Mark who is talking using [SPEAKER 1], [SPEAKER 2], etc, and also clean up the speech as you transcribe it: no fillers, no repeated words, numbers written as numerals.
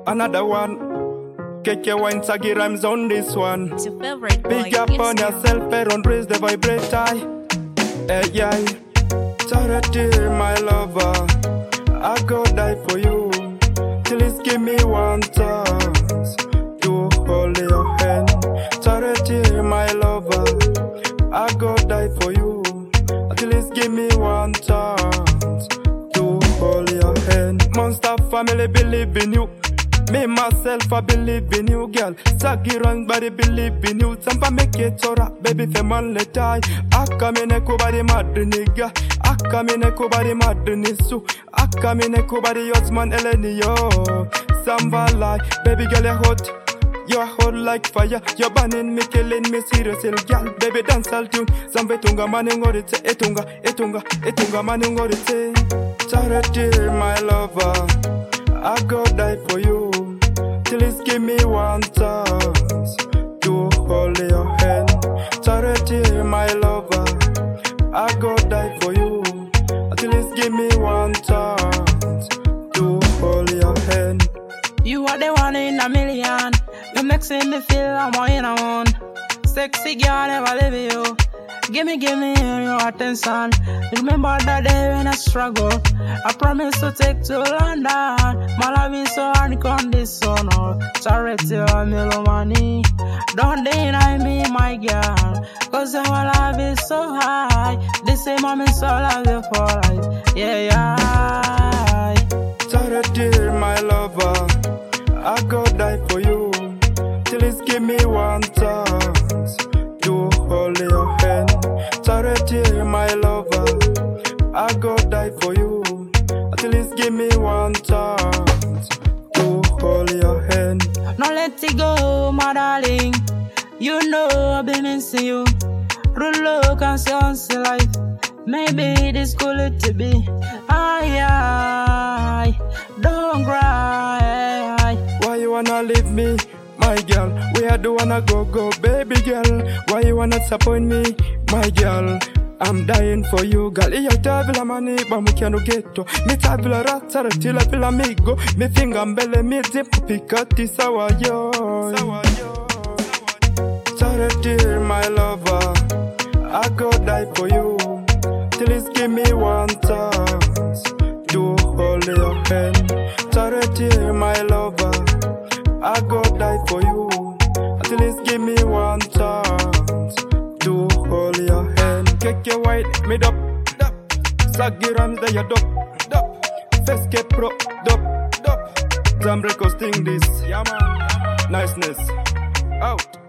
[SPEAKER 1] Another one. KK Wine Saggy rhymes on this one.
[SPEAKER 2] It's your favorite boy.
[SPEAKER 1] Big up on yourself, don't raise the vibrator. Hey, yeah. Charity, my lover, I go die for you. Please give me one chance to hold your hand. Charity, my lover, I go die for you. Please give me one chance to hold your hand. Monster family believe in you. Me myself I believe in you, girl. Saggy run body believe in you. Sampa make it chora, baby fe man le die. Akka mine ko body mad nigga. Akka mine ko body mad nisu. Akka mine ko body yosman eleni yo. Samba like, baby girl you're hot. You're hot like fire. You're burning me, killing me seriously, girl. Baby dance all tune. Sambe tunga maningorite, etunga maningorite. Charity, my lover, I go die for you. Please give me one chance to hold your hand. Charity, my lover, I go die for you. Please give me one chance to hold your hand.
[SPEAKER 3] You are the one in a million. You makes me feel I'm all in a one. Sexy girl, never leave you. Give me your attention. Remember that day when I struggle. I promise to take to London. My love is so unconditional. Charity, money. Don't deny me, my girl. Cause our love is so high. They say mommy so love you for life. Yeah.
[SPEAKER 1] Charity, my lover, I go die for you. Please give me one chance to hold your hand. Charity, my lover, I go die for you. Please give me one chance to hold your hand.
[SPEAKER 3] No let it go, my darling. You know I've been missing you. Rude look and say life. Maybe this could to be. Aye, don't cry.
[SPEAKER 1] Why you wanna leave me, my girl? Where do wanna go, baby girl? Why you wanna disappoint me, my girl? I'm dying for you, girl. Iya tabila mani ba mukiano ghetto. Mi tabila ratara tila bila migo. Mi finga mbele mi zipu pikati sawa yo. Charity, my lover, I go die for you. Please give me one chance to hold your hand. Charity, my lover, I go die for you. Please give me one chance to hold your hand. KK White, me dop. Saggy rhymes that you dop. Feske Pro, dop. Jam Records thing this. Yeah man. Niceness. Out.